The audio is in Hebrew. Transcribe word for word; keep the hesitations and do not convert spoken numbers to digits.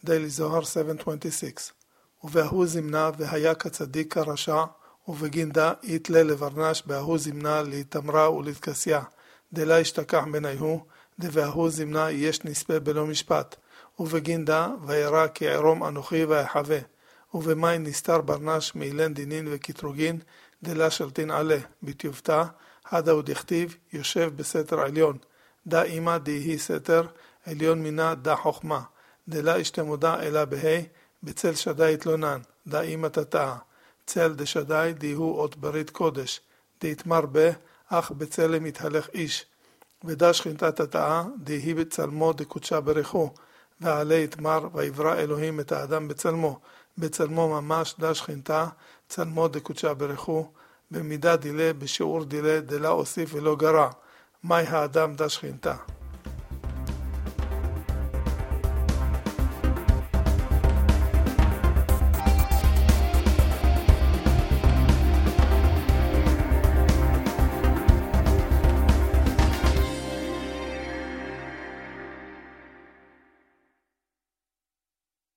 דיילי זוהר שבע עשרים ושש. ובהוא זמנה והיה כצדיק כרשע, ובגינדה יתלה לברנש בהוא זמנה להתמרה ולהתכסיה. דלה ישתכח בניהו, דבהוא זמנה יש נספה בלא משפט. ובגינדה וירא כי ערום אנוכי ויחווה. ובמי נסתר ברנש מאילן דינין וכתרוגין, דלה שלטין עלה. בתיובתה, הדה הוא דכתיב, יושב בסתר עליון. דה אימא דהי סתר, עליון מינה דה חוכמה. דלה אשתמודה אלה בהי, בצל שדי התלונן. דה אימא תתאה. צל דשדי דהוא אות ברית קודש. דהתמר בה, אך בצלם יתהלך איש. ודה שכינתה תתאה, דהי בצלמו דקודשה ברכו. ועלי יתמר ויברא אלוהים את האדם בצלמו. בצלמו ממש דה שכינתה, צלמו דקודשה ברכו. במידה דילה, בשיעור דילה, דלה אוסיף ולא גרע. מהי האדם דה שכינתה?